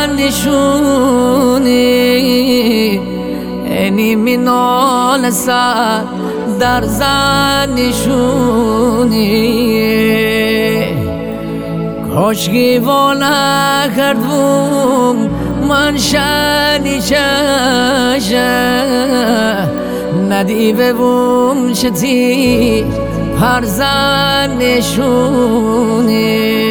نشونی اینی منال سر در زن نشونی کاشکی والا کردم من شنی چشه ندیوه بوم چتی هر زن نشونی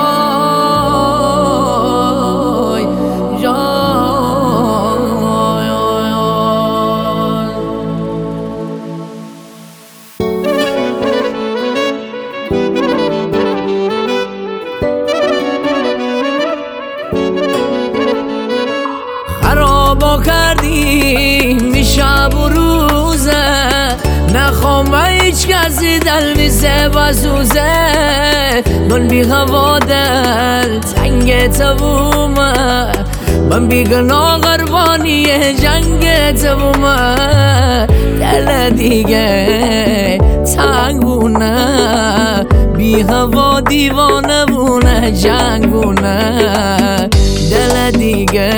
خرابا کردیم شب و روزه نخوام هیچ کسی دل میزه بسوزه من بی هوا دل تنگ تبومه من بی گناه قربانی جنگ تبومه دل دیگه تنگونه بی هوا دیوانه بونه جنگونه دل دیگه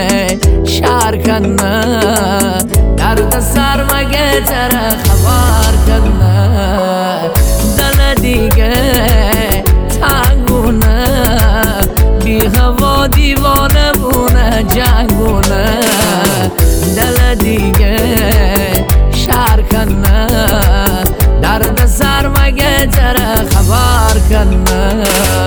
شرکنه درد سر مگه تره خبر کنه دل دیگه تنگونه بی هوا دیوانه بونه جنگونه دل دیگه شرکنه درد سر مگه تره خبر کنه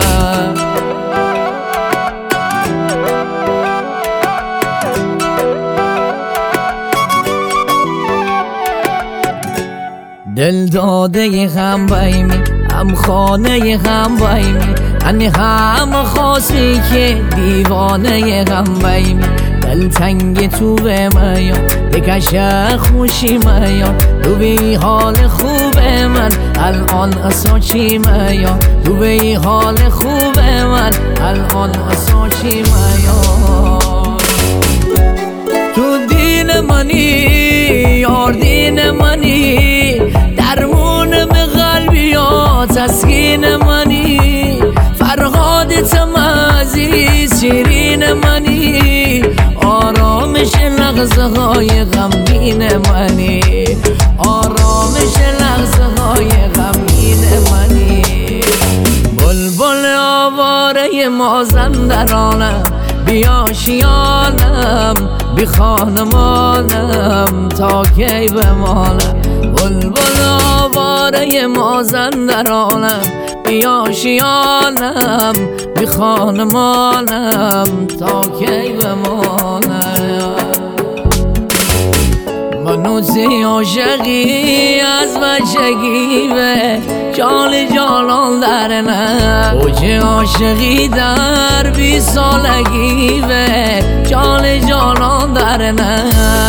دل داده هم بایمی هم خانه هم بایمی هنی هم خاصی که دیوانه هم بایمی دل تنگ تو به میا بکش خوشی میا تو به حال خوب من الان اصلا چی میا تو به حال خوب من الان اصلا چی میا تو دین منی یار دین منی درمونم قلبی یا تسکین منی فرهادتم عزیز شیرین منی آرامش لحظه های غمگین منی آرامش لحظه های غمگین منی بلبل آواره مازندرانم بیا شیانم بی خانمانم تا کی بمانم بلبل آواره مازندرانم بیا شیانم بی خانمانم تا کی بمانم منوزی عاشقی از بچگی به جال جانان درنم اوج عاشقی در 20 سالگی به جال جانان درنم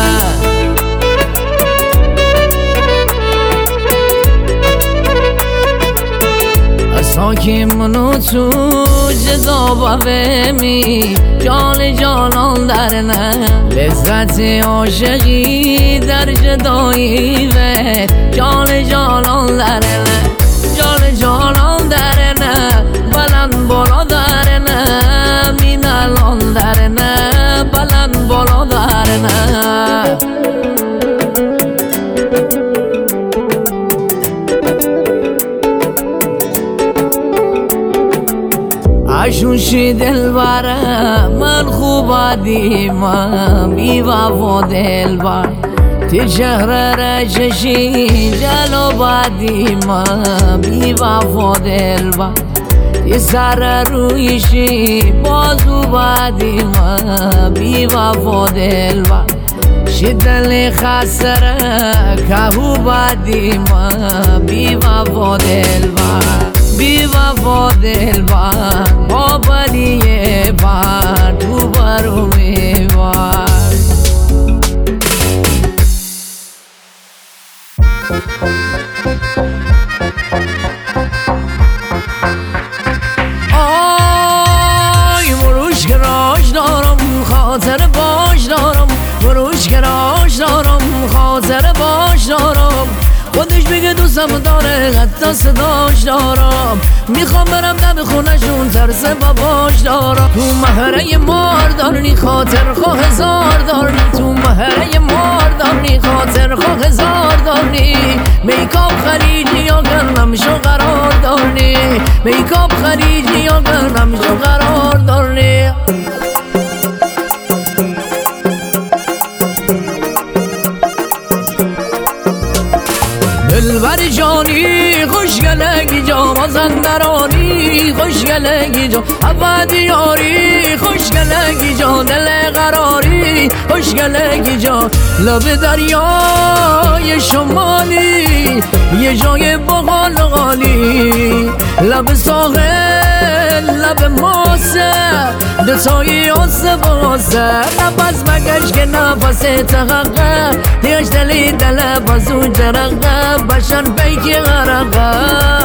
ساکی منو تو جدا بفهمی جان جانان درنه لذت عاشقی در جدایی و جان جانان درنه جان جانان درنه بلند بالا درنه مین الان درنه بلند بالا درنه عشوشی دل بره من خوب دیمم بی وفا دل بر تی شهر رششی جلو بدیمم بی وفا دل بر تی سر رویشی بازو بدیمم بی وفا دل بر شی دل خسره کهو بدیمم بی وفا دل بر بی وفا دل بر با بلیه بر تو برو میبر آی مروش گراش دارم خاطر باش دارم مروش گراش دارم خاطر باش دارم خودش بگه دوستم داره حتی صداش دارم میخوام برم دم خونشون ترس باباش دارم تو مهره ماردارنی خاطر خواه هزار دارنی تو مهره ماردارنی خاطر خواه هزار دارنی میکاب خریدی یا گرنم شو قرار دارنی میکاب خریدی یا گرنم شو قرار دارنی دلبر جانی خوشگلگی جا مازندرانی خوشگلگی جا عبد یاری خوشگلگی جا دل قراری خوشگلگی جا لب دریای شمالی یه جای بغال غالی لب ساحل لب ماسه دتایی آسه باسه نفس بگش که نفس تققه دیش دلی دل بازو جرقه بشن بیکی غرقه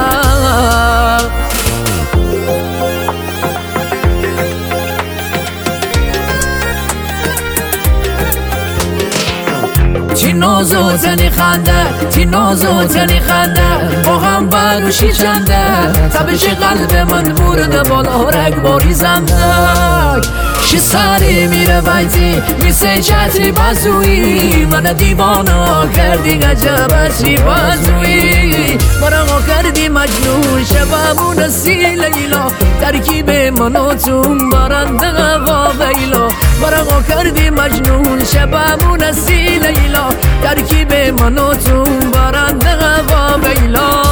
چی نازو تنی خنده چی نازو تنی خنده با هم بروشی چنده تبش قلب من برده بالا رگباری زندک شی سری میره بیتی میسه چتری بازویی من دیوانا کردی گجبشی بازویی مرا کردی مجنون شبمون سی لیلا ترکیب منو تون برنده غوا بیلا مرا کردی مجنون شبمون سی لیلا ترکیب منو تون برنده غوا بیلا